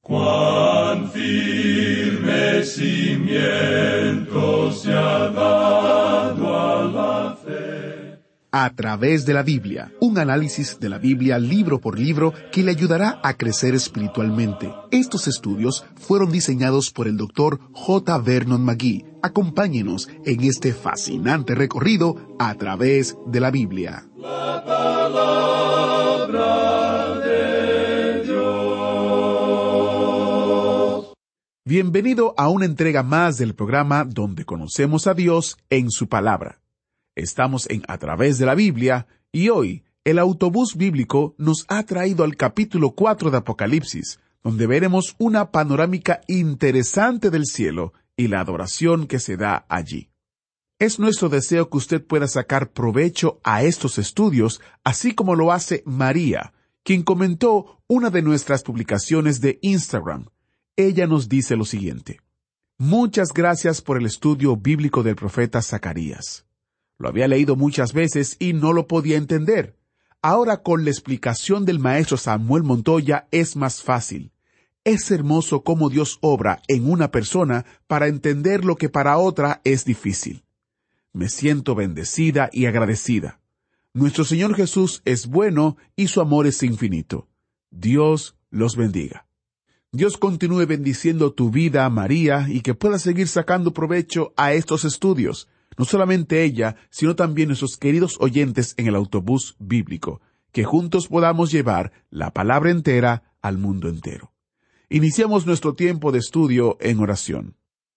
Cuán firme cimiento se ha dado a la fe. A través de la Biblia, un análisis de la Biblia libro por libro que le ayudará a crecer espiritualmente. Estos estudios fueron diseñados por el Dr. J. Vernon McGee. Acompáñenos en este fascinante recorrido a través de la Biblia. La palabra de Dios. Bienvenido a una entrega más del programa donde conocemos a Dios en su palabra. Estamos en A través de la Biblia y hoy el autobús bíblico nos ha traído al capítulo 4 de Apocalipsis, donde veremos una panorámica interesante del cielo y la adoración que se da allí. Es nuestro deseo que usted pueda sacar provecho a estos estudios, así como lo hace María, quien comentó una de nuestras publicaciones de Instagram. Ella nos dice lo siguiente: muchas gracias por el estudio bíblico del profeta Zacarías. Lo había leído muchas veces y no lo podía entender. Ahora con la explicación del maestro Samuel Montoya es más fácil. Es hermoso cómo Dios obra en una persona para entender lo que para otra es difícil. Me siento bendecida y agradecida. Nuestro Señor Jesús es bueno y su amor es infinito. Dios los bendiga. Dios continúe bendiciendo tu vida, María, y que puedas seguir sacando provecho a estos estudios. No solamente ella, sino también nuestros queridos oyentes en el autobús bíblico, que juntos podamos llevar la palabra entera al mundo entero. Iniciamos nuestro tiempo de estudio en oración.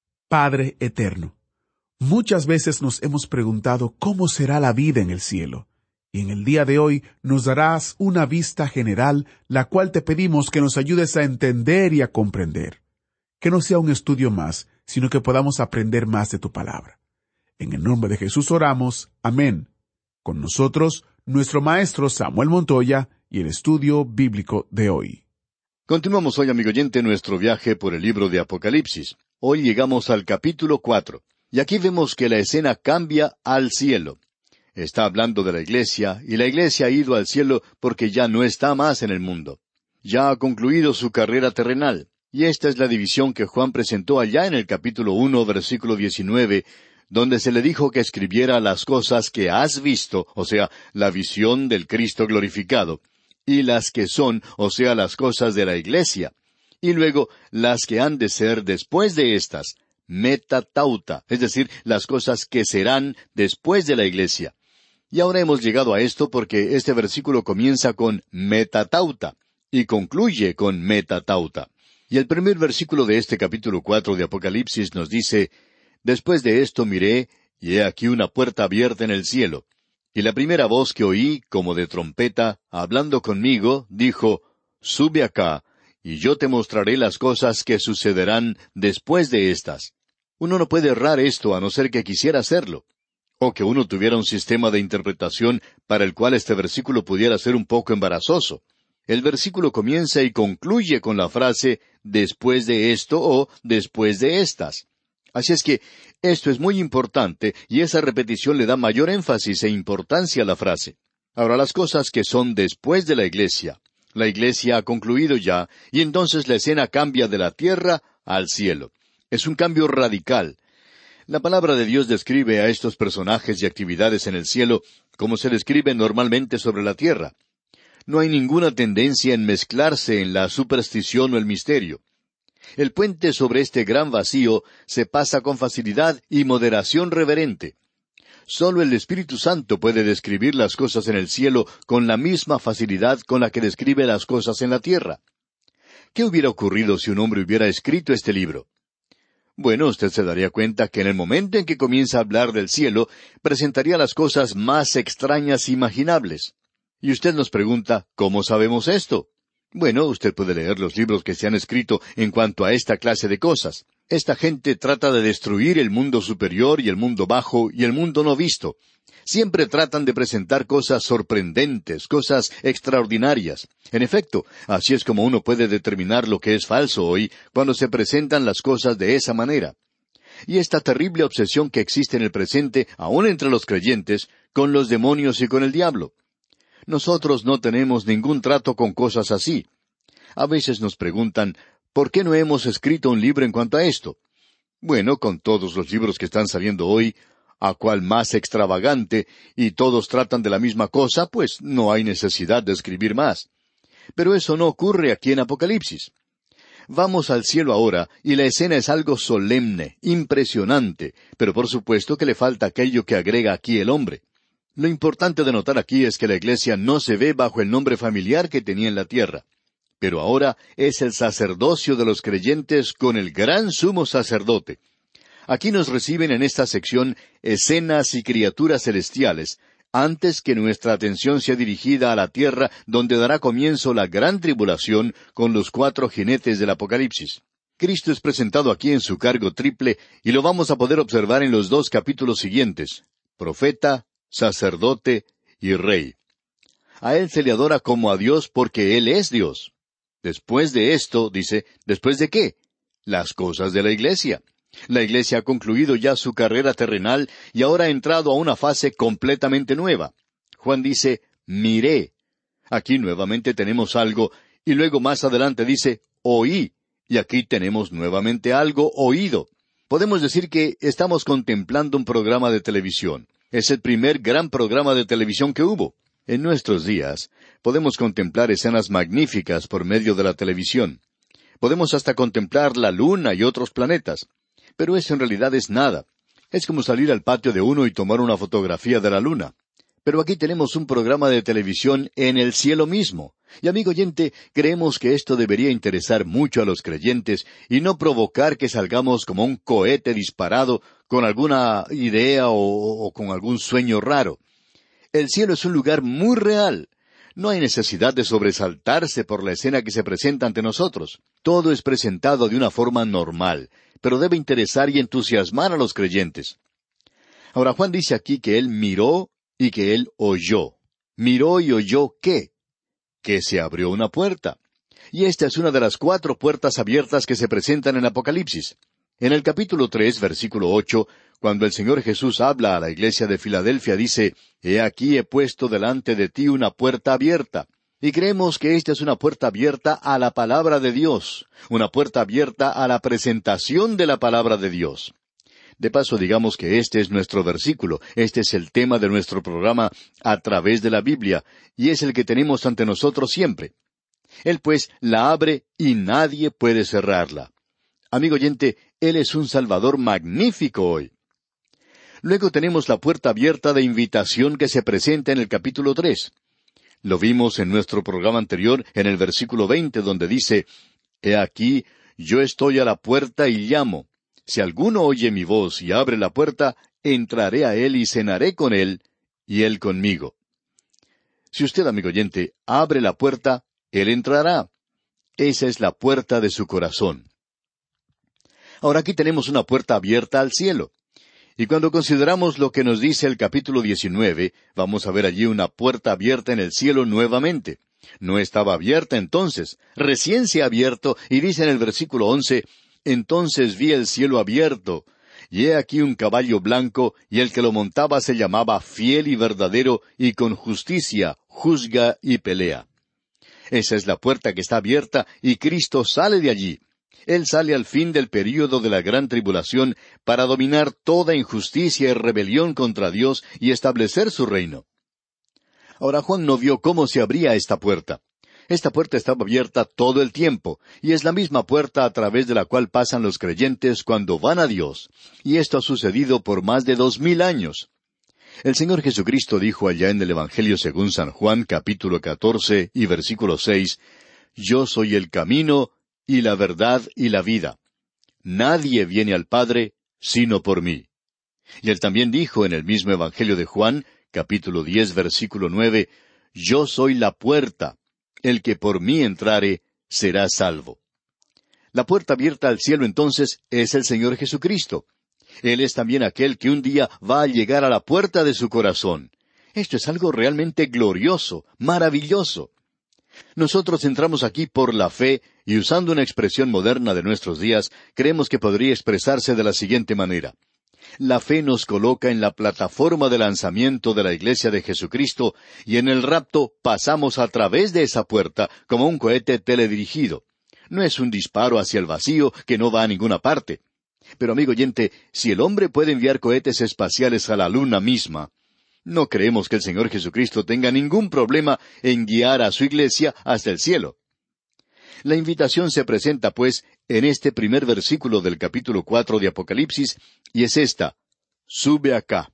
Padre eterno, muchas veces nos hemos preguntado cómo será la vida en el cielo, y en el día de hoy nos darás una vista general, la cual te pedimos que nos ayudes a entender y a comprender. Que no sea un estudio más, sino que podamos aprender más de tu palabra. En el nombre de Jesús oramos. Amén. Con nosotros, nuestro maestro Samuel Montoya y el estudio bíblico de hoy. Continuamos hoy, amigo oyente, nuestro viaje por el libro de Apocalipsis. Hoy llegamos al capítulo 4, y aquí vemos que la escena cambia al cielo. Está hablando de la iglesia, y la iglesia ha ido al cielo porque ya no está más en el mundo. Ya ha concluido su carrera terrenal, y esta es la división que Juan presentó allá en el capítulo 1, versículo 19, donde se le dijo que escribiera las cosas que has visto, o sea, la visión del Cristo glorificado, y las que son, o sea, las cosas de la iglesia, y luego las que han de ser después de estas, metatauta, es decir, las cosas que serán después de la iglesia. Y ahora hemos llegado a esto porque este versículo comienza con metatauta, y concluye con metatauta. Y el primer versículo de este capítulo 4 de Apocalipsis nos dice: después de esto miré, y he aquí una puerta abierta en el cielo. Y la primera voz que oí, como de trompeta, hablando conmigo, dijo: sube acá, y yo te mostraré las cosas que sucederán después de estas. Uno no puede errar esto a no ser que quisiera hacerlo, o que uno tuviera un sistema de interpretación para el cual este versículo pudiera ser un poco embarazoso. El versículo comienza y concluye con la frase después de esto o después de estas. Así es que esto es muy importante y esa repetición le da mayor énfasis e importancia a la frase. Ahora, las cosas que son después de la iglesia. La iglesia ha concluido ya y entonces la escena cambia de la tierra al cielo. Es un cambio radical. La palabra de Dios describe a estos personajes y actividades en el cielo como se describe normalmente sobre la tierra. No hay ninguna tendencia en mezclarse en la superstición o el misterio. El puente sobre este gran vacío se pasa con facilidad y moderación reverente. Solo el Espíritu Santo puede describir las cosas en el cielo con la misma facilidad con la que describe las cosas en la tierra. ¿Qué hubiera ocurrido si un hombre hubiera escrito este libro? Bueno, usted se daría cuenta que en el momento en que comienza a hablar del cielo, presentaría las cosas más extrañas imaginables. Y usted nos pregunta, ¿cómo sabemos esto? Bueno, usted puede leer los libros que se han escrito en cuanto a esta clase de cosas. Esta gente trata de destruir el mundo superior y el mundo bajo y el mundo no visto. Siempre tratan de presentar cosas sorprendentes, cosas extraordinarias. En efecto, así es como uno puede determinar lo que es falso hoy, cuando se presentan las cosas de esa manera. Y esta terrible obsesión que existe en el presente, aún entre los creyentes, con los demonios y con el diablo. Nosotros no tenemos ningún trato con cosas así. A veces nos preguntan, ¿Por qué no hemos escrito un libro en cuanto a esto? Bueno, con todos los libros que están saliendo hoy, a cual más extravagante, y todos tratan de la misma cosa, pues no hay necesidad de escribir más. Pero eso no ocurre aquí en Apocalipsis. Vamos al cielo ahora, y la escena es algo solemne, impresionante, pero por supuesto que le falta aquello que agrega aquí el hombre. Lo importante de notar aquí es que la iglesia no se ve bajo el nombre familiar que tenía en la tierra, pero ahora es el sacerdocio de los creyentes con el gran sumo sacerdote. Aquí nos reciben en esta sección escenas y criaturas celestiales, antes que nuestra atención sea dirigida a la tierra donde dará comienzo la gran tribulación con los 4 jinetes del Apocalipsis. Cristo es presentado aquí en su cargo triple y lo vamos a poder observar en los 2 capítulos siguientes: profeta, sacerdote y rey. A Él se le adora como a Dios porque Él es Dios. Después de esto, dice, ¿después de qué? Las cosas de la iglesia. La iglesia ha concluido ya su carrera terrenal y ahora ha entrado a una fase completamente nueva. Juan dice, miré. Aquí nuevamente tenemos algo, y luego más adelante dice, oí. Y aquí tenemos nuevamente algo oído. Podemos decir que estamos contemplando un programa de televisión. Es el primer gran programa de televisión que hubo. En nuestros días, podemos contemplar escenas magníficas por medio de la televisión. Podemos hasta contemplar la luna y otros planetas. Pero eso en realidad es nada. Es como salir al patio de uno y tomar una fotografía de la luna. Pero aquí tenemos un programa de televisión en el cielo mismo. Y amigo oyente, creemos que esto debería interesar mucho a los creyentes y no provocar que salgamos como un cohete disparado con alguna idea o con algún sueño raro. El cielo es un lugar muy real. No hay necesidad de sobresaltarse por la escena que se presenta ante nosotros. Todo es presentado de una forma normal, pero debe interesar y entusiasmar a los creyentes. Ahora Juan dice aquí que él miró y que él oyó. ¿Miró y oyó qué? Que se abrió una puerta. Y esta es una de las 4 puertas abiertas que se presentan en Apocalipsis. En el capítulo 3, versículo 8, cuando el Señor Jesús habla a la iglesia de Filadelfia, dice, «He aquí he puesto delante de ti una puerta abierta». Y creemos que esta es una puerta abierta a la palabra de Dios, una puerta abierta a la presentación de la palabra de Dios. De paso, digamos que este es nuestro versículo, este es el tema de nuestro programa a través de la Biblia, y es el que tenemos ante nosotros siempre. Él pues la abre y nadie puede cerrarla. Amigo oyente, Él es un Salvador magnífico hoy. Luego tenemos la puerta abierta de invitación que se presenta en el capítulo 3. Lo vimos en nuestro programa anterior, en el versículo 20, donde dice, «He aquí, yo estoy a la puerta y llamo. Si alguno oye mi voz y abre la puerta, entraré a él y cenaré con él, y él conmigo». Si usted, amigo oyente, abre la puerta, Él entrará. Esa es la puerta de su corazón. Ahora aquí tenemos una puerta abierta al cielo. Y cuando consideramos lo que nos dice el capítulo 19, vamos a ver allí una puerta abierta en el cielo nuevamente. No estaba abierta entonces, recién se ha abierto, y dice en el versículo 11, «Entonces vi el cielo abierto, y he aquí un caballo blanco, y el que lo montaba se llamaba Fiel y Verdadero, y con justicia juzga y pelea». Esa es la puerta que está abierta, y Cristo sale de allí. Él sale al fin del período de la gran tribulación para dominar toda injusticia y rebelión contra Dios y establecer su reino. Ahora Juan no vio cómo se abría esta puerta. Esta puerta estaba abierta todo el tiempo, y es la misma puerta a través de la cual pasan los creyentes cuando van a Dios. Y esto ha sucedido por más de 2000 años. El Señor Jesucristo dijo allá en el Evangelio según San Juan, capítulo 14 y versículo 6, «Yo soy el camino, y la verdad y la vida. Nadie viene al Padre sino por mí». Y él también dijo en el mismo Evangelio de Juan, capítulo 10, versículo 9, «Yo soy la puerta. El que por mí entrare será salvo». La puerta abierta al cielo entonces es el Señor Jesucristo. Él es también aquel que un día va a llegar a la puerta de su corazón. Esto es algo realmente glorioso, maravilloso. Nosotros entramos aquí por la fe, y usando una expresión moderna de nuestros días, creemos que podría expresarse de la siguiente manera. La fe nos coloca en la plataforma de lanzamiento de la Iglesia de Jesucristo, y en el rapto pasamos a través de esa puerta como un cohete teledirigido. No es un disparo hacia el vacío que no va a ninguna parte. Pero, amigo oyente, si el hombre puede enviar cohetes espaciales a la luna misma, no creemos que el Señor Jesucristo tenga ningún problema en guiar a su iglesia hasta el cielo. La invitación se presenta, pues, en este primer versículo del capítulo 4 de Apocalipsis, y es esta: sube acá.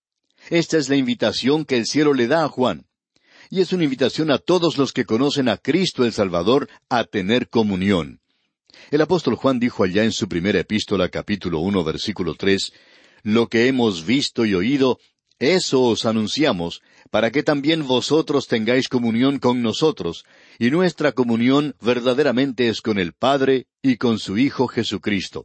Esta es la invitación que el cielo le da a Juan. Y es una invitación a todos los que conocen a Cristo el Salvador a tener comunión. El apóstol Juan dijo allá en su primera epístola, capítulo 1, versículo 3, lo que hemos visto y oído, eso os anunciamos, para que también vosotros tengáis comunión con nosotros, y nuestra comunión verdaderamente es con el Padre y con su Hijo Jesucristo.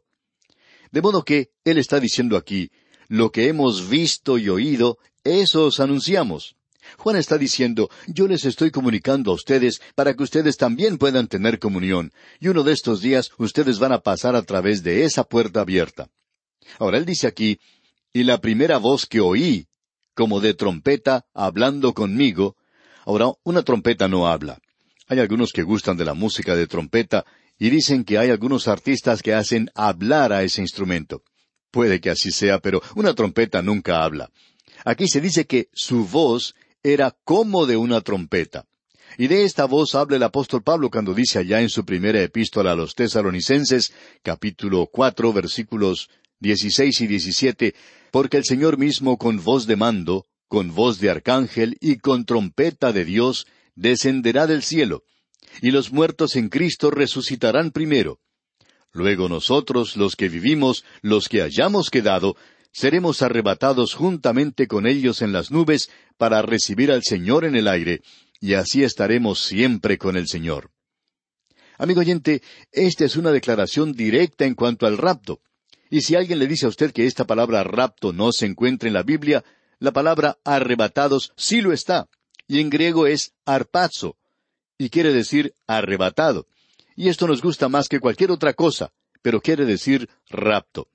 De modo que Él está diciendo aquí, lo que hemos visto y oído, eso os anunciamos. Juan está diciendo, yo les estoy comunicando a ustedes para que ustedes también puedan tener comunión, y uno de estos días ustedes van a pasar a través de esa puerta abierta. Ahora él dice aquí, y la primera voz que oí, como de trompeta, hablando conmigo. Ahora, una trompeta no habla. Hay algunos que gustan de la música de trompeta, y dicen que hay algunos artistas que hacen hablar a ese instrumento. Puede que así sea, pero una trompeta nunca habla. Aquí se dice que su voz era como de una trompeta. Y de esta voz habla el apóstol Pablo cuando dice allá en su primera epístola a los Tesalonicenses, capítulo 4, versículos 16 y 17, porque el Señor mismo con voz de mando, con voz de arcángel y con trompeta de Dios, descenderá del cielo, y los muertos en Cristo resucitarán primero. Luego nosotros, los que vivimos, los que hayamos quedado, seremos arrebatados juntamente con ellos en las nubes para recibir al Señor en el aire, y así estaremos siempre con el Señor. Amigo oyente, esta es una declaración directa en cuanto al rapto. Y si alguien le dice a usted que esta palabra rapto no se encuentra en la Biblia, la palabra arrebatados sí lo está, y en griego es arpazo, y quiere decir arrebatado. Y esto nos gusta más que cualquier otra cosa, pero quiere decir rapto.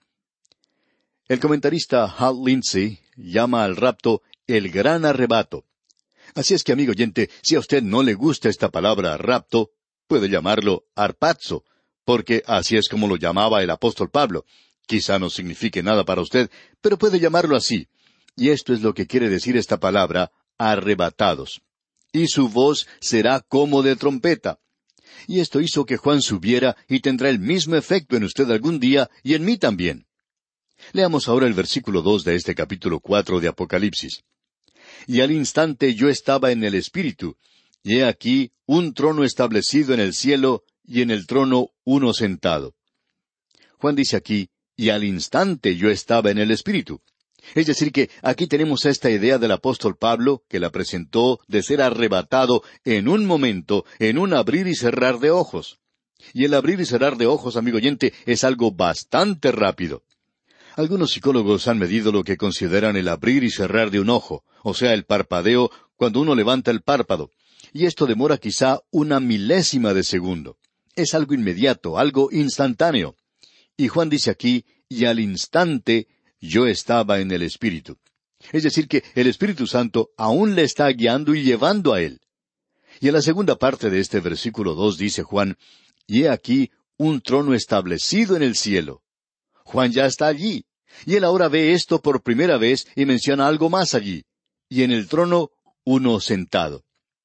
El comentarista Hal Lindsey llama al rapto el gran arrebato. Así es que, amigo oyente, si a usted no le gusta esta palabra rapto, puede llamarlo arpazo, porque así es como lo llamaba el apóstol Pablo. Quizá no signifique nada para usted, pero puede llamarlo así. Y esto es lo que quiere decir esta palabra, arrebatados. Y su voz será como de trompeta. Y esto hizo que Juan subiera y tendrá el mismo efecto en usted algún día y en mí también. Leamos ahora el versículo 2 de este capítulo 4 de Apocalipsis. Y al instante yo estaba en el Espíritu, y he aquí un trono establecido en el cielo, y en el trono uno sentado. Juan dice aquí, y al instante yo estaba en el Espíritu. Es decir que aquí tenemos esta idea del apóstol Pablo, que la presentó de ser arrebatado en un momento, en un abrir y cerrar de ojos. Y el abrir y cerrar de ojos, amigo oyente, es algo bastante rápido. Algunos psicólogos han medido lo que consideran el abrir y cerrar de un ojo, o sea, el parpadeo cuando uno levanta el párpado. Y esto demora quizá una milésima de segundo. Es algo inmediato, algo instantáneo. Y Juan dice aquí, y al instante yo estaba en el Espíritu. Es decir que el Espíritu Santo aún le está guiando y llevando a él. Y en la segunda parte de este versículo 2 dice Juan, y he aquí un trono establecido en el cielo. Juan ya está allí, y él ahora ve esto por primera vez y menciona algo más allí. Y en el trono uno sentado.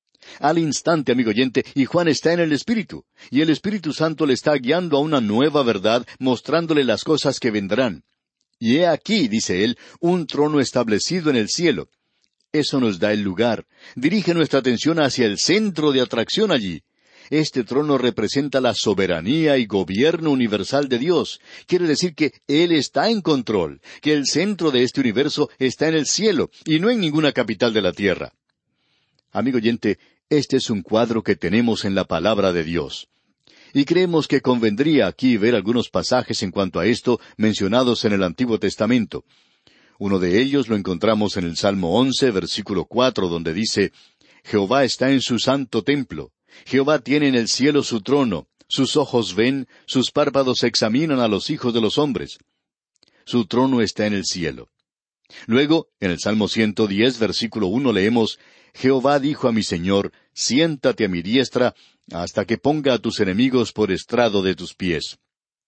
Al instante, amigo oyente, y Juan está en el Espíritu, y el Espíritu Santo le está guiando a una nueva verdad, mostrándole las cosas que vendrán. Y he aquí, dice él, un trono establecido en el cielo. Eso nos da el lugar. Dirige nuestra atención hacia el centro de atracción allí. Este trono representa la soberanía y gobierno universal de Dios. Quiere decir que Él está en control, que el centro de este universo está en el cielo y no en ninguna capital de la tierra. Amigo oyente, este es un cuadro que tenemos en la palabra de Dios. Y creemos que convendría aquí ver algunos pasajes en cuanto a esto mencionados en el Antiguo Testamento. Uno de ellos lo encontramos en el Salmo 11, versículo 4, donde dice, Jehová está en su santo templo. Jehová tiene en el cielo su trono, sus ojos ven, sus párpados examinan a los hijos de los hombres. Su trono está en el cielo. Luego, en el Salmo 110, versículo 1 leemos, Jehová dijo a mi Señor, siéntate a mi diestra, hasta que ponga a tus enemigos por estrado de tus pies.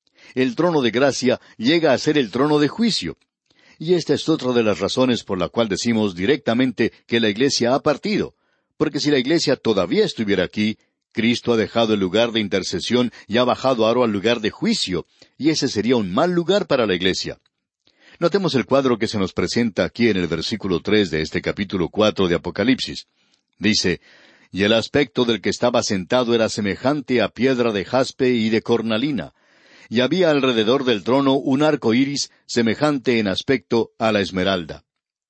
El trono de gracia llega a ser el trono de juicio. Y esta es otra de las razones por la cual decimos directamente que la iglesia ha partido. Porque si la iglesia todavía estuviera aquí, Cristo ha dejado el lugar de intercesión y ha bajado ahora al lugar de juicio, y ese sería un mal lugar para la iglesia. Notemos el cuadro que se nos presenta aquí en el versículo 3 de este capítulo 4 de Apocalipsis. Dice, «Y el aspecto del que estaba sentado era semejante a piedra de jaspe y de cornalina, y había alrededor del trono un arco iris semejante en aspecto a la esmeralda».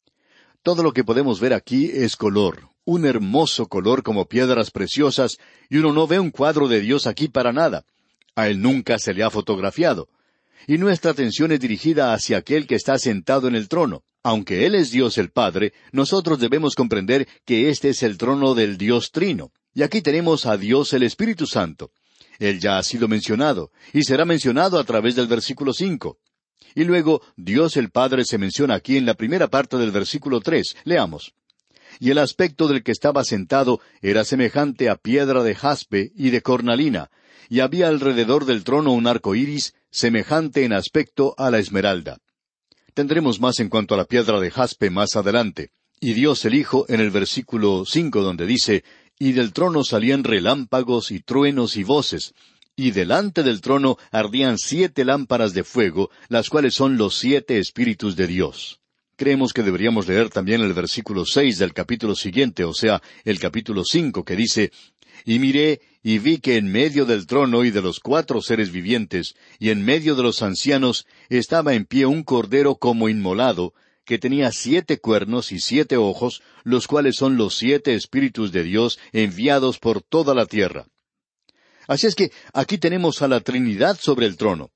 Todo lo que podemos ver aquí es color, un hermoso color como piedras preciosas, y uno no ve un cuadro de Dios aquí para nada. A él nunca se le ha fotografiado. Y nuestra atención es dirigida hacia aquel que está sentado en el trono. Aunque Él es Dios el Padre, nosotros debemos comprender que este es el trono del Dios Trino. Y aquí tenemos a Dios el Espíritu Santo. Él ya ha sido mencionado, y será mencionado a través del versículo 5. Y luego, Dios el Padre se menciona aquí en la primera parte del versículo 3. Leamos. «Y el aspecto del que estaba sentado era semejante a piedra de jaspe y de cornalina, y había alrededor del trono un arco iris semejante en aspecto a la esmeralda». Tendremos más en cuanto a la piedra de jaspe más adelante. Y Dios el Hijo en el versículo 5 donde dice, «Y del trono salían relámpagos y truenos y voces, y delante del trono ardían 7 lámparas de fuego, las cuales son los 7 Espíritus de Dios». Creemos que deberíamos leer también el versículo 6 del capítulo siguiente, o sea, el capítulo 5, que dice, «Y miré, y vi que en medio del trono y de los 4 seres vivientes, y en medio de los ancianos, estaba en pie un cordero como inmolado, que tenía 7 cuernos y 7 ojos, los cuales son los 7 Espíritus de Dios enviados por toda la tierra». Así es que aquí tenemos a la Trinidad sobre el trono.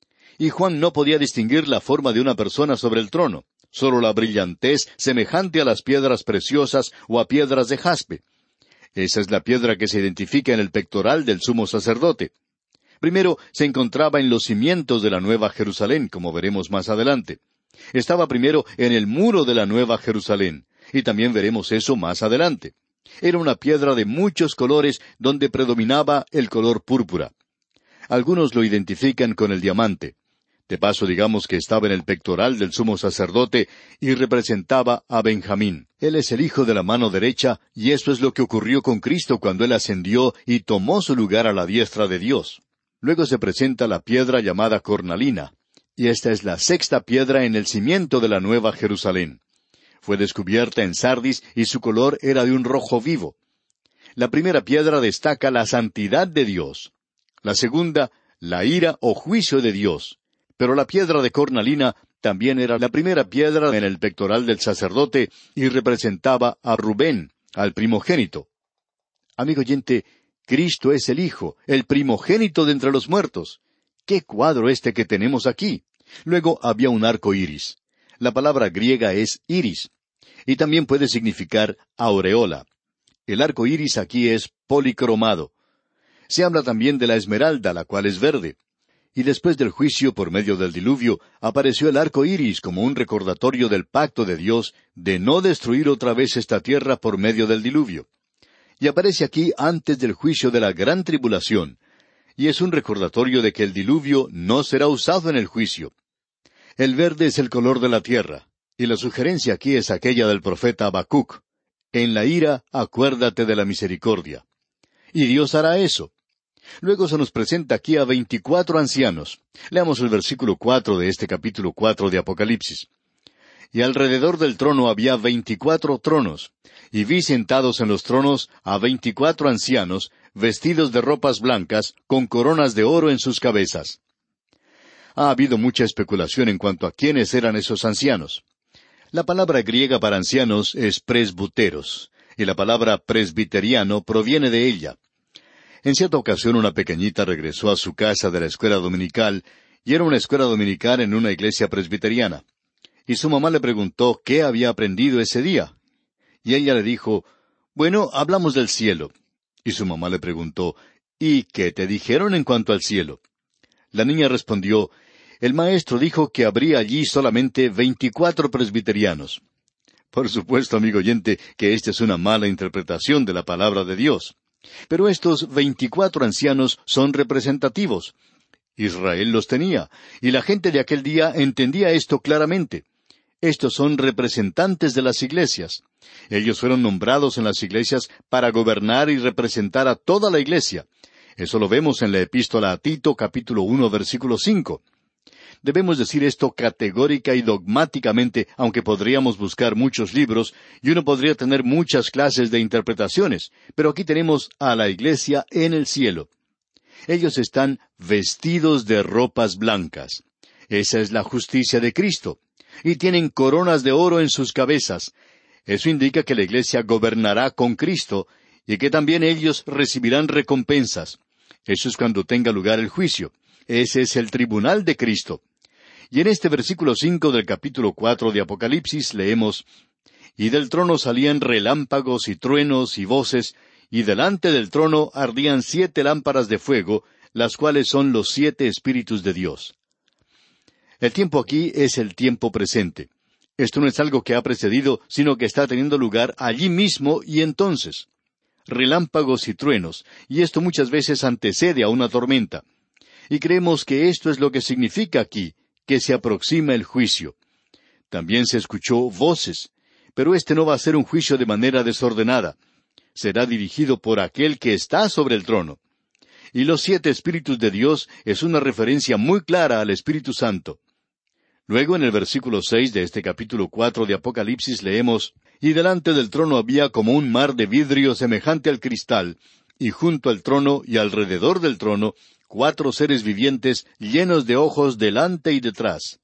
Y Juan no podía distinguir la forma de una persona sobre el trono, solo la brillantez semejante a las piedras preciosas o a piedras de jaspe. Esa es la piedra que se identifica en el pectoral del sumo sacerdote. Primero, se encontraba en los cimientos de la Nueva Jerusalén, como veremos más adelante. Estaba primero en el muro de la Nueva Jerusalén, y también veremos eso más adelante. Era una piedra de muchos colores donde predominaba el color púrpura. Algunos lo identifican con el diamante. De paso, digamos que estaba en el pectoral del sumo sacerdote y representaba a Benjamín. Él es el hijo de la mano derecha, y eso es lo que ocurrió con Cristo cuando Él ascendió y tomó su lugar a la diestra de Dios. Luego se presenta la piedra llamada cornalina, y esta es la 6ª piedra en el cimiento de la Nueva Jerusalén. Fue descubierta en Sardis y su color era de un rojo vivo. La primera piedra destaca la santidad de Dios. La segunda, la ira o juicio de Dios. Pero la piedra de cornalina también era la primera piedra en el pectoral del sacerdote y representaba a Rubén, al primogénito. Amigo oyente, Cristo es el Hijo, el primogénito de entre los muertos. ¡Qué cuadro este que tenemos aquí! Luego había un arco iris. La palabra griega es iris, y también puede significar aureola. El arco iris aquí es policromado. Se habla también de la esmeralda, la cual es verde. Y después del juicio por medio del diluvio, apareció el arco iris como un recordatorio del pacto de Dios de no destruir otra vez esta tierra por medio del diluvio. Y aparece aquí antes del juicio de la gran tribulación. Y es un recordatorio de que el diluvio no será usado en el juicio. El verde es el color de la tierra, y la sugerencia aquí es aquella del profeta Habacuc. En la ira, acuérdate de la misericordia. Y Dios hará eso. Luego se nos presenta aquí a 24 ancianos. Leamos el versículo 4 de este capítulo 4 de Apocalipsis. Y alrededor del trono había 24 tronos, y vi sentados en los tronos a 24 ancianos, vestidos de ropas blancas, con coronas de oro en sus cabezas. Ha habido mucha especulación en cuanto a quiénes eran esos ancianos. La palabra griega para ancianos es presbuteros, y la palabra presbiteriano proviene de ella. En cierta ocasión una pequeñita regresó a su casa de la escuela dominical, y era una escuela dominical en una iglesia presbiteriana. Y su mamá le preguntó qué había aprendido ese día. Y ella le dijo, «Bueno, hablamos del cielo». Y su mamá le preguntó, «¿Y qué te dijeron en cuanto al cielo?» La niña respondió, «El maestro dijo que habría allí solamente 24 presbiterianos». Por supuesto, amigo oyente, que esta es una mala interpretación de la palabra de Dios. Pero estos 24 ancianos son representativos. Israel los tenía, y la gente de aquel día entendía esto claramente. Estos son representantes de las iglesias. Ellos fueron nombrados en las iglesias para gobernar y representar a toda la iglesia. Eso lo vemos en la epístola a Tito, capítulo 1, versículo 5. Debemos decir esto categórica y dogmáticamente, aunque podríamos buscar muchos libros, y uno podría tener muchas clases de interpretaciones, pero aquí tenemos a la iglesia en el cielo. Ellos están vestidos de ropas blancas. Esa es la justicia de Cristo. Y tienen coronas de oro en sus cabezas. Eso indica que la iglesia gobernará con Cristo, y que también ellos recibirán recompensas. Eso es cuando tenga lugar el juicio. Ese es el tribunal de Cristo. Y en este versículo 5 del capítulo 4 de Apocalipsis leemos: «Y del trono salían relámpagos y truenos y voces, y delante del trono ardían 7 lámparas de fuego, las cuales son los 7 Espíritus de Dios». El tiempo aquí es el tiempo presente. Esto no es algo que ha precedido, sino que está teniendo lugar allí mismo y entonces. Relámpagos y truenos, y esto muchas veces antecede a una tormenta. Y creemos que esto es lo que significa aquí, que se aproxima el juicio. También se escuchó voces, pero este no va a ser un juicio de manera desordenada. Será dirigido por aquel que está sobre el trono. Y los 7 Espíritus de Dios es una referencia muy clara al Espíritu Santo. Luego en el versículo 6 de este capítulo 4 de Apocalipsis leemos: «Y delante del trono había como un mar de vidrio semejante al cristal, y junto al trono y alrededor del trono 4 seres vivientes llenos de ojos delante y detrás».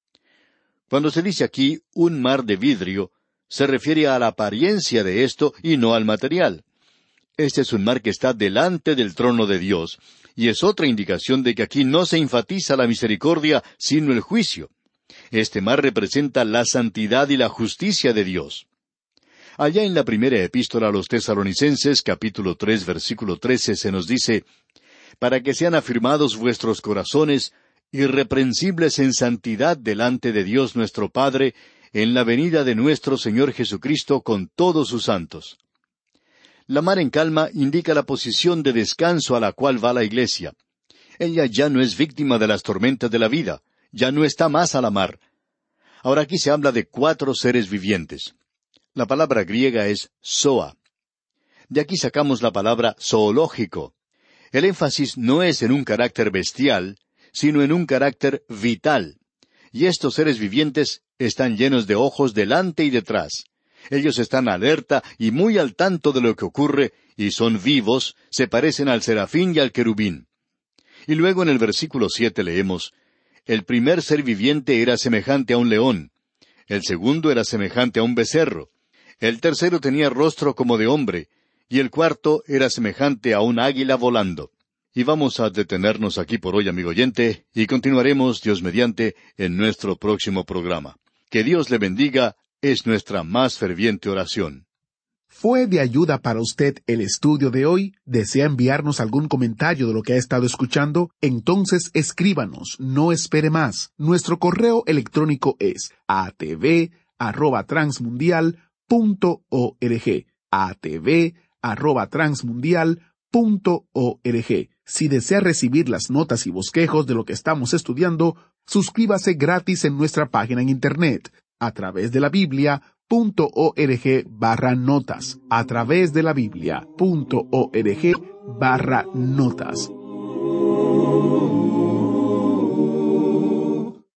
Cuando se dice aquí un mar de vidrio, se refiere a la apariencia de esto y no al material. Este es un mar que está delante del trono de Dios, y es otra indicación de que aquí no se enfatiza la misericordia, sino el juicio. Este mar representa la santidad y la justicia de Dios. Allá en la primera epístola a los Tesalonicenses, capítulo 3, versículo 13, se nos dice: «Para que sean afirmados vuestros corazones, irreprensibles en santidad delante de Dios nuestro Padre, en la venida de nuestro Señor Jesucristo con todos sus santos». La mar en calma indica la posición de descanso a la cual va la iglesia. Ella ya no es víctima de las tormentas de la vida, ya no está más a la mar. Ahora aquí se habla de 4 seres vivientes. La palabra griega es zoa. De aquí sacamos la palabra zoológico. El énfasis no es en un carácter bestial, sino en un carácter vital. Y estos seres vivientes están llenos de ojos delante y detrás. Ellos están alerta y muy al tanto de lo que ocurre, y son vivos, se parecen al serafín y al querubín. Y luego en el versículo 7 leemos: «El primer ser viviente era semejante a un león, el segundo era semejante a un becerro, el tercero tenía rostro como de hombre, y el cuarto era semejante a un águila volando». Y vamos a detenernos aquí por hoy, amigo oyente, y continuaremos, Dios mediante, en nuestro próximo programa. Que Dios le bendiga, es nuestra más ferviente oración. ¿Fue de ayuda para usted el estudio de hoy? ¿Desea enviarnos algún comentario de lo que ha estado escuchando? Entonces escríbanos, no espere más. Nuestro correo electrónico es atv@transmundial.org. atv@transmundial.org. Si desea recibir las notas y bosquejos de lo que estamos estudiando, suscríbase gratis en nuestra página en Internet, a través de la Biblia.org/notas, a través de la Biblia.org/notas.